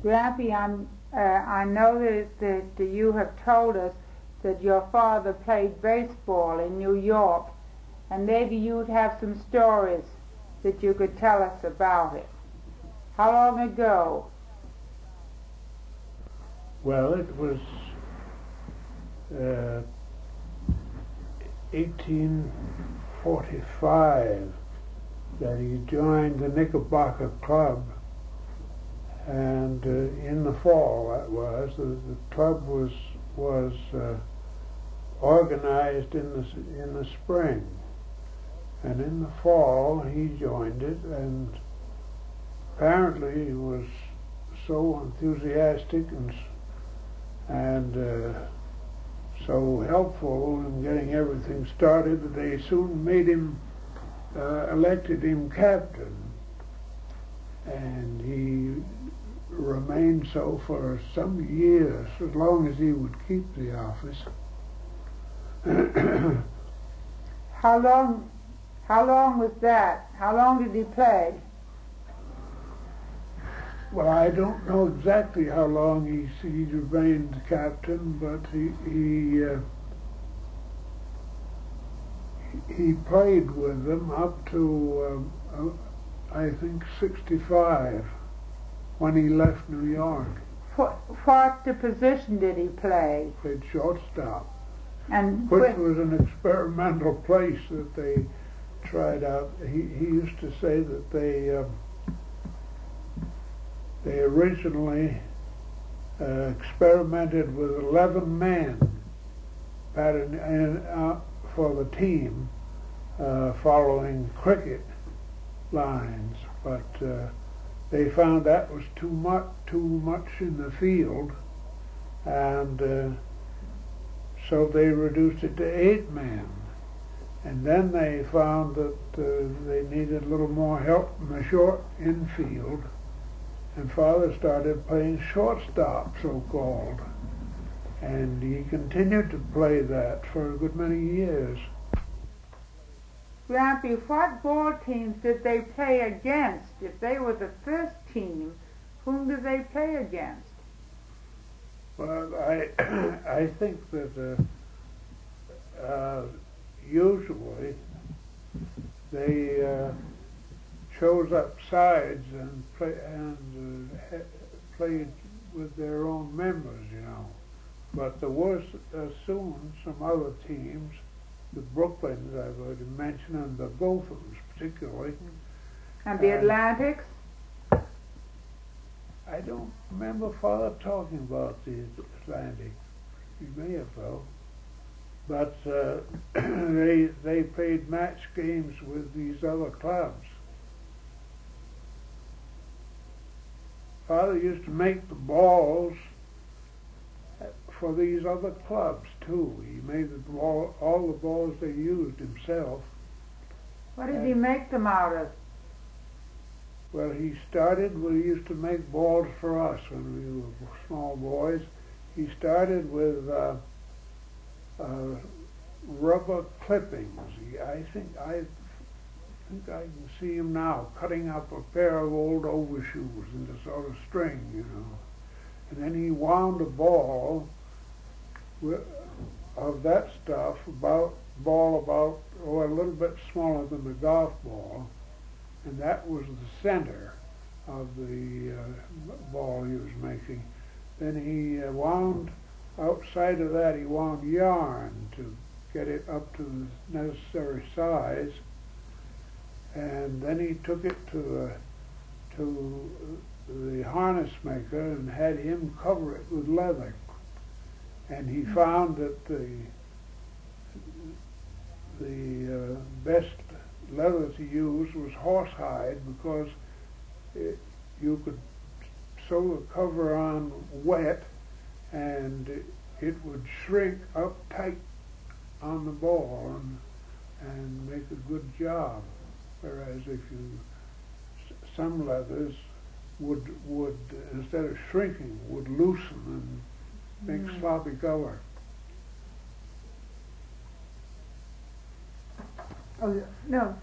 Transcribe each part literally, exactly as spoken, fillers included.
Grampy, I'm, uh, I know that, that you have told us that your father played baseball in New York, and maybe you'd have some stories that you could tell us about it. How long ago? Well, it was uh, eighteen forty-five that he joined the Knickerbocker Club, and uh, in the fall that was, the, the club was was uh, organized in the in the spring, and in the fall he joined it, and apparently he was so enthusiastic and and uh, so helpful in getting everything started that they soon made him uh, elected him captain, and he remained so for some years, as long as he would keep the office. How long, how long was that? How long did he play? Well, I don't know exactly how long he, he remained captain, but he he, uh, he played with them up to um, uh, I think sixty-five, when he left New York. What, what the position did he play? Played shortstop, and which was an experimental place that they tried out. He he used to say that they. Um, They originally uh, experimented with eleven men batting in, uh, for the team, uh, following cricket lines, but uh, they found that was too much, too much in the field, and uh, so they reduced it to eight men. And then they found that uh, they needed a little more help in the short infield. And Father started playing shortstop, so-called, and he continued to play that for a good many years. Grampy, what ball teams did they play against? If they were the first team, whom did they play against? Well, I I think that uh, uh, usually they uh, chose up sides and play and uh, played with their own members, you know. But there was uh, soon some other teams, the Brooklyns I've already mentioned, and the Gophers particularly. And the and Atlantics? I don't remember Father talking about the Atlantic. He may have though. But uh, they they played match games with these other clubs. Father used to make the balls for these other clubs too. He made the ball, all the balls they used himself. What did he make them out of? Well, he started, we used to make balls for us when we were small boys. He started with uh, uh, rubber clippings. He, I think I think I can see him now cutting up a pair of old overshoes into sort of string, you know. And then he wound a ball with, of that stuff, about ball about, or a little bit smaller than the golf ball, and that was the center of the uh, ball he was making. Then he uh, wound, outside of that he wound yarn to get it up to the necessary size, and then he took it to the, to the harness maker and had him cover it with leather. And he found that the the uh, best leather to use was horsehide, because it, you could sew the cover on wet and it, it would shrink up tight on the ball and, and make a good job. Whereas if you, some leathers would, would instead of shrinking, would loosen and make mm. sloppy color. Oh, no.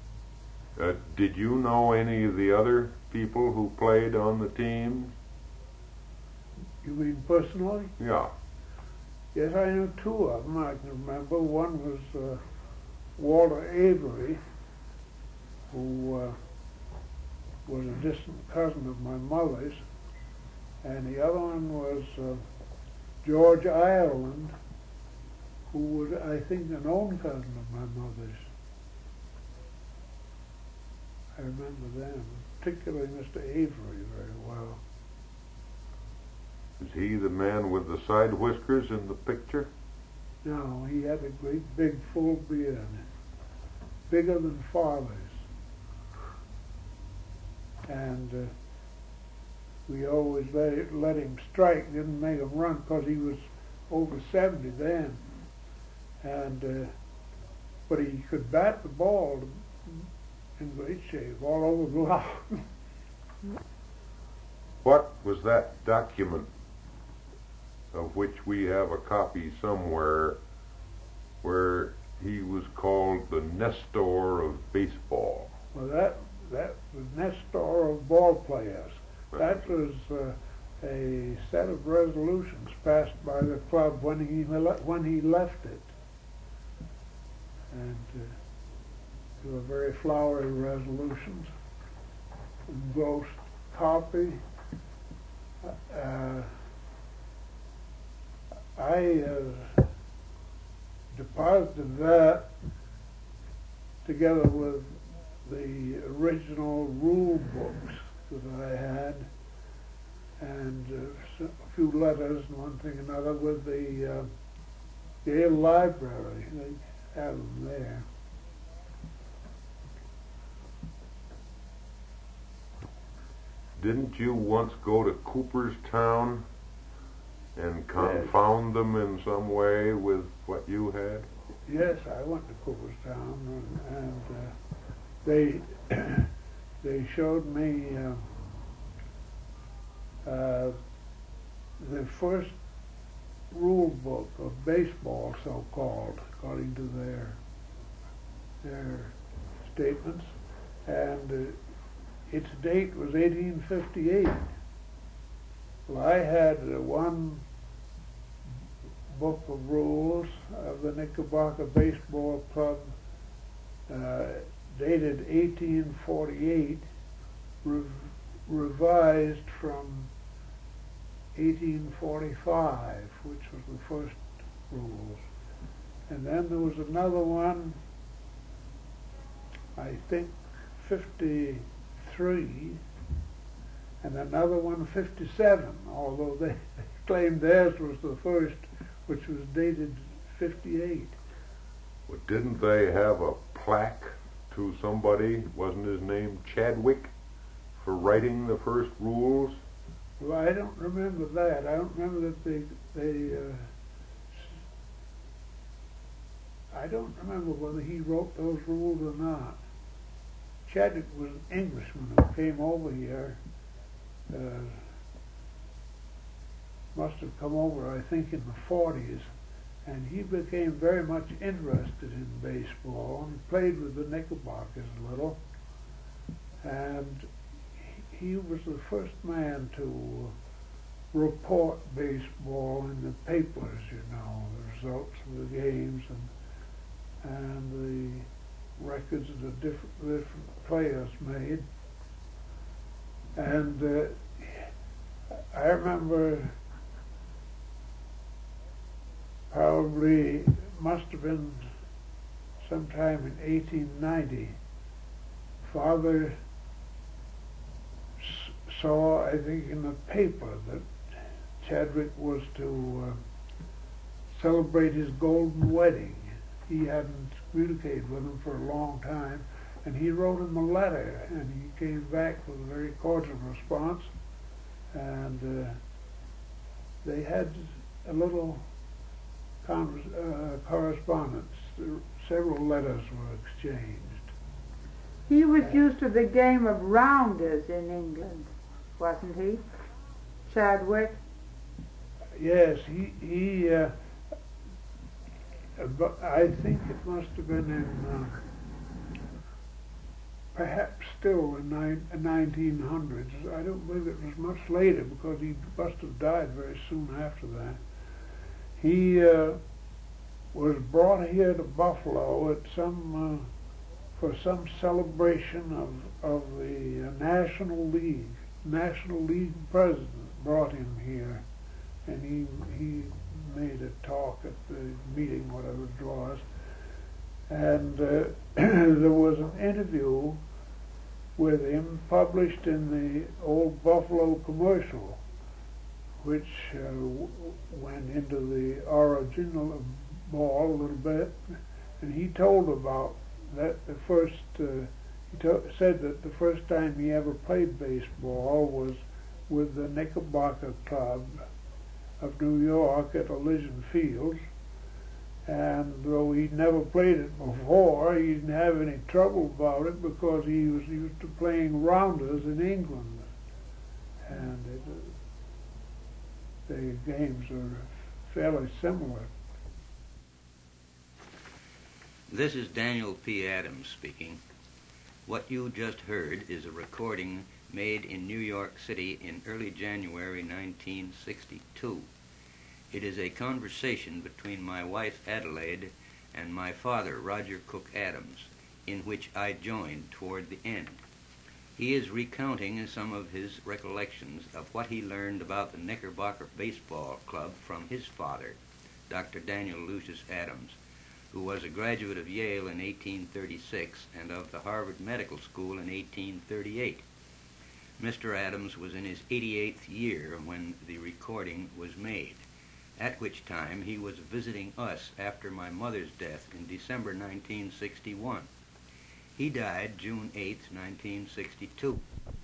Uh, did you know any of the other people who played on the team? You mean personally? Yeah. Yes, I knew two of them I can remember. One was uh, Walter Avery, who uh, was a distant cousin of my mother's, and the other one was uh, George Ireland, who was, I think, an own cousin of my mother's. I remember them, particularly Mister Avery very well. Is he the man with the side whiskers in the picture? No, he had a great big full beard, bigger than father's. And uh, we always let, it, let him strike, didn't make him run, because he was over seventy then. And uh, but he could bat the ball in great shape, all over the ground. What was that document of which we have a copy somewhere where he was called the Nestor of baseball? Well, that that was Nestor of ball players. That was uh, a set of resolutions passed by the club when he when he left it, and uh, they were very flowery resolutions, engrossed copy. Uh, I uh, deposited that together with the original rule books that I had, and uh, a few letters and one thing and another with the uh, Yale Library. They have them there. Didn't you once go to Cooperstown and confound them in some way with what you had? Yes, I went to Cooperstown, and, and uh, they they showed me uh, uh, the first rule book of baseball, so-called, according to their their statements, and uh, its date was eighteen fifty-eight. Well, I had uh, one book of rules of the Knickerbocker Baseball Club uh, dated eighteen forty-eight, rev revised from eighteen forty-five, which was the first rules. And then there was another one, I think fifty-three, and another one fifty-seven, although they, they claimed theirs was the first, which was dated fifty-eight. Well, didn't they have a plaque to somebody, wasn't his name Chadwick, for writing the first rules? Well, I don't remember that. I don't remember that they, they uh, I don't remember whether he wrote those rules or not. Chadwick was an Englishman who came over here, uh, must have come over, I think, in the forties, and he became very much interested in baseball. He played with the Knickerbockers a little, and he, he was the first man to report baseball in the papers, you know, the results of the games and, and the records that the different, different players made. And uh, I remember probably, must have been sometime in eighteen ninety, Father s saw, I think, in the paper that Chadwick was to uh, celebrate his golden wedding. He hadn't communicated with him for a long time, and he wrote him a letter, and he came back with a very cordial response, and uh, they had a little Converse, uh, correspondence. Several letters were exchanged. He was used to the game of rounders in England, wasn't he, Chadwick? Yes, he, he uh, but I think it must have been in uh, perhaps still in the nineteen hundreds. I don't believe it was much later because he must have died very soon after that. He uh, was brought here to Buffalo at some uh, for some celebration of of the uh, National League. National League president brought him here, and he he made a talk at the meeting, whatever it was. And uh, there was an interview with him published in the old Buffalo Commercial, which uh, w went into the original ball a little bit, and he told about that the first, uh, he to said that the first time he ever played baseball was with the Knickerbocker Club of New York at Elysian Fields. And though he'd never played it before, he didn't have any trouble about it because he was used to playing rounders in England. And it, uh, the games are fairly similar. This is Daniel P. Adams speaking. What you just heard is a recording made in New York City in early January nineteen sixty-two. It is a conversation between my wife Adelaide and my father Roger Cook Adams, in which I joined toward the end. He is recounting some of his recollections of what he learned about the Knickerbocker Baseball Club from his father, Doctor Daniel Lucius Adams, who was a graduate of Yale in eighteen thirty-six and of the Harvard Medical School in eighteen thirty-eight. Mister Adams was in his eighty-eighth year when the recording was made, at which time he was visiting us after my mother's death in December nineteen sixty-one. He died June eighth, nineteen sixty-two.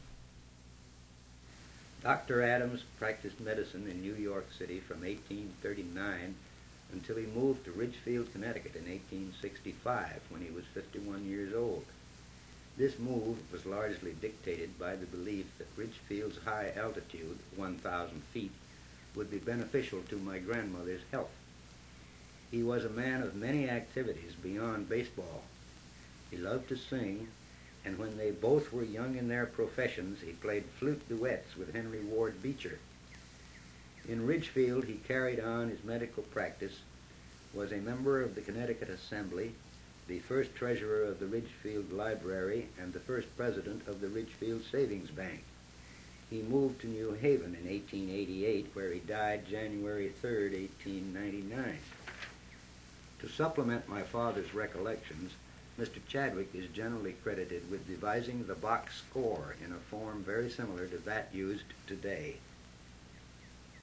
Doctor Adams practiced medicine in New York City from eighteen thirty-nine until he moved to Ridgefield, Connecticut in eighteen sixty-five when he was fifty-one years old. This move was largely dictated by the belief that Ridgefield's high altitude, one thousand feet, would be beneficial to my grandmother's health. He was a man of many activities beyond baseball. He loved to sing, and when they both were young in their professions, he played flute duets with Henry Ward Beecher. In Ridgefield, he carried on his medical practice, was a member of the Connecticut Assembly, the first treasurer of the Ridgefield Library, and the first president of the Ridgefield Savings Bank. He moved to New Haven in eighteen eighty-eight, where he died January third, eighteen ninety-nine. To supplement my father's recollections, Mister Chadwick is generally credited with devising the box score in a form very similar to that used today.